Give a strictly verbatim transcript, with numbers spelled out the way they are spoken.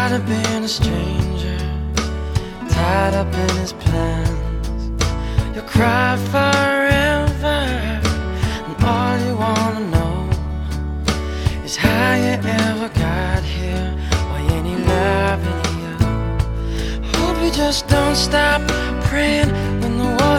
tired of being a stranger, tied up in his plans. You'll cry forever, and all you wanna know is how you ever got here. Why ain't he loving you? Hope you just don't stop praying when the world